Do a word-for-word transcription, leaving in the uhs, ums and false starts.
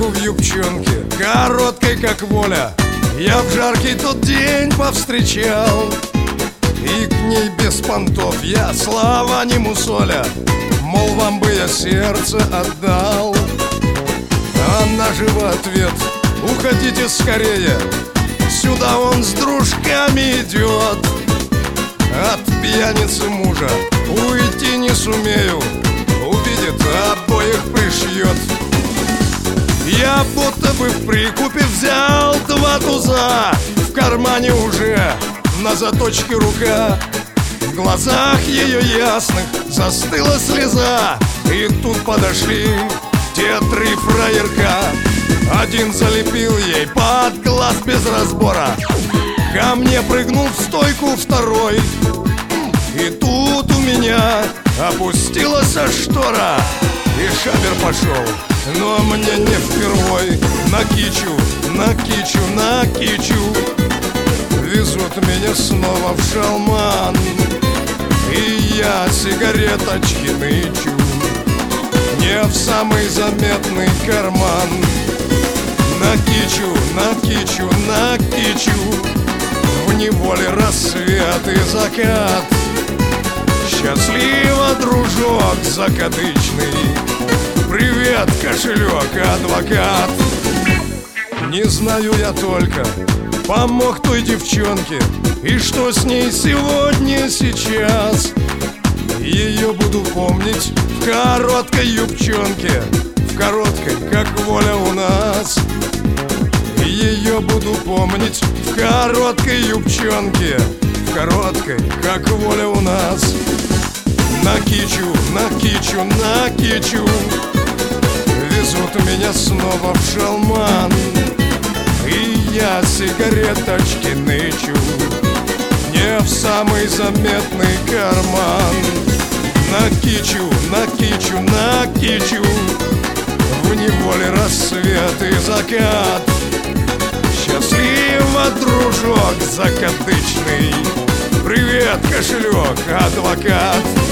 девчонку в юбчонке, короткой как воля, я в жаркий тот день повстречал. И к ней без понтов я слова не мусоля, мол, вам бы я сердце отдал. Она же в ответ: уходите скорее, сюда он с дружками идет. От пьяницы мужа уйти не сумею, увидит, обоих пришьет. Я будто бы в прикупе взял два туза, в кармане уже на заточке рука. В глазах ее ясных застыла слеза, и тут подошли те три фраерка. Один залепил ей под глаз без разбора, ко мне прыгнул в стойку второй. И тут у меня опустилась штора, и шабер пошел, но мне не впервой. На кичу, на кичу, на кичу везут меня снова в шалман, и я сигареточки нычу не в самый заметный карман. На кичу, на кичу, на кичу в неволе рассвет и закат. Счастливо, дружок закадычный, привет, кошелек, адвокат. Не знаю я только, помог той девчонке, и что с ней сегодня, сейчас. Ее буду помнить в короткой юбчонке, в короткой, как воля у нас. Ее буду помнить в короткой юбчонке, в короткой, как воля у нас. На кичу, на кичу, на кичу везут меня снова в шалман, и я сигареточки нычу не в самый заметный карман. На кичу, на кичу, на кичу в неволе рассвет и закат. Счастливо, дружок закадычный, привет, кошелек, адвокат.